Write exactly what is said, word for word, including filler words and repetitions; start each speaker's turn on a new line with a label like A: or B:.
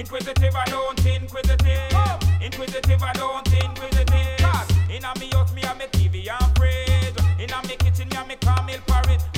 A: Inquisitive, I don't inquisitive. Inquisitive, I don't inquisitive. Inna me house, me a me T V and fridge. Inna me kitchen, me a me Camille porridge.